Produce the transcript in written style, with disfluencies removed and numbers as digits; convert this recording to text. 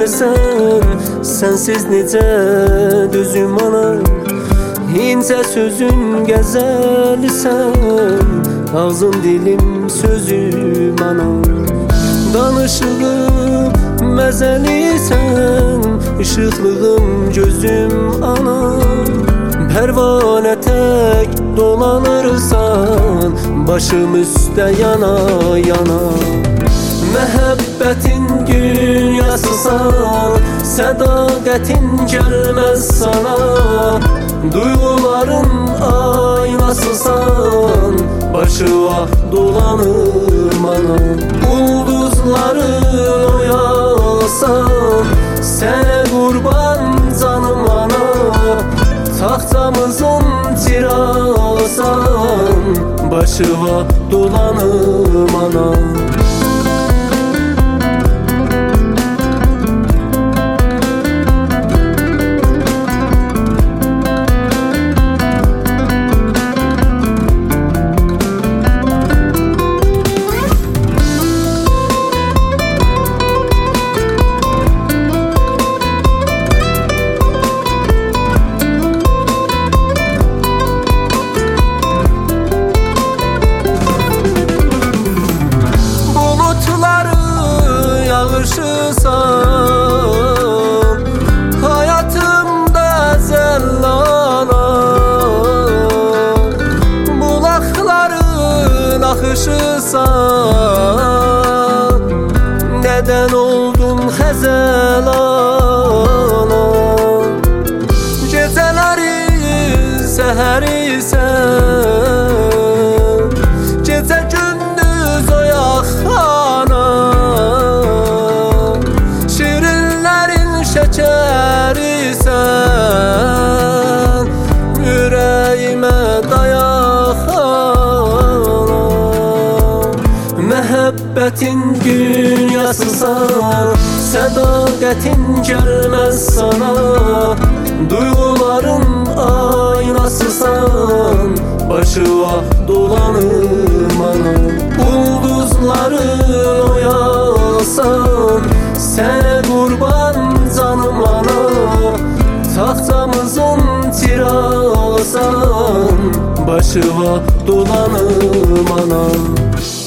desen, sensiz necə düzüm ana. İncə sözün gəzəlisən, ağzım dilim sözüm ana. Danışığım məzəlisən, işıqlığım gözüm ana. Pərvanə tək dolanırsan, başım üstə yana yana. Məhəbbətin dünyasısan, sədaqətin gəlməz sana. Duyguların aynasısan, başıma dolanır mana. Ulduzların oyalsan, sənə qurban canım ana. Taxtamızın çırağısan, başıma dolanır mana. Yağışısan, hayatımda zellana. Bulakların akışısan, neden oldun hezelana. Gecelerin seherisen, gece gündüz oyaqana. Şəkərisən, ürəyimə dayaxana. Məhəbbətin dünyasısan, sədaqətin gəlməz sana. Duyguların aynasısan, başıma dolanır mana. Ulduzların oyalsan, sənə qurban canım ana. Taxtamızın çırağısan, başıma dolanır mana.